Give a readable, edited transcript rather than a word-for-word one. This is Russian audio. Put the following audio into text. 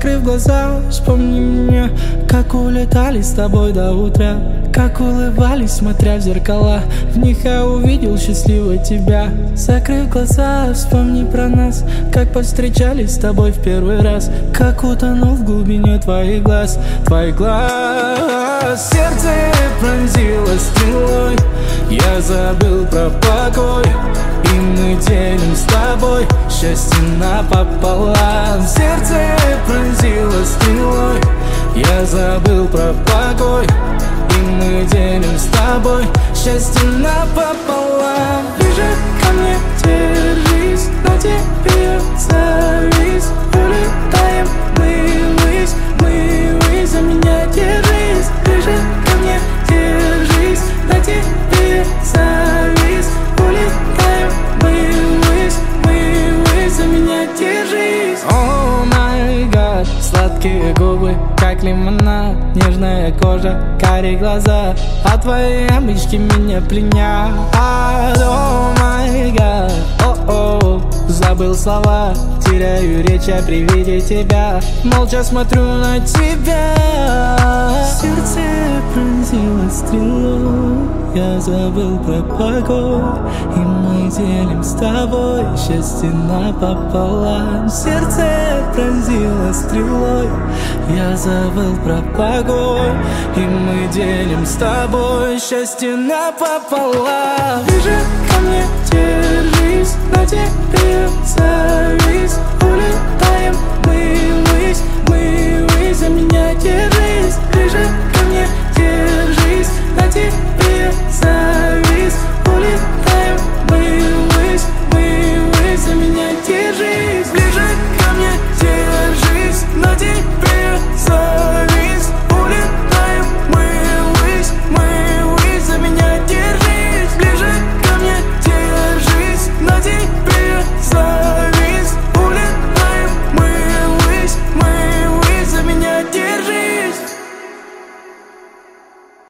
Закрыв глаза, вспомни меня, как улетали с тобой до утра, как улыбались, смотря в зеркала. В них я увидел счастливой тебя. Закрыв глаза, вспомни про нас, как повстречались с тобой в первый раз, как утонул в глубине твоих глаз. Твоих глаз сердце пронзило стрелой. Я забыл про покой, и мы делим с тобой счастье напополам. Сердце пронзило стрелой. Я забыл про покой, и мы делим с тобой счастье напополам. Ближе ко мне держись, на тебе я завис. Улетаем мы ввысь, за меня держись. Ближе ко мне держись, на тебе я завис. Улетаем мы ввысь, за меня держись. О май гад, сладкие губы, как лимонад, нежная кожа, карие глаза, а твои обычки меня пленят. О май гад, о-о, забыл слова, теряю речь при виде тебя, молча смотрю на тебя. Сердце пронзило стрелой. Я забыл про покой, и мы делим с тобой счастье напополам. Сердце пронзило стрелой. Я забыл про покой, и мы делим с тобой счастье напополам. Ближе ко мне держись, на тебе я завис. Улетаем мы ввысь, за меня держись.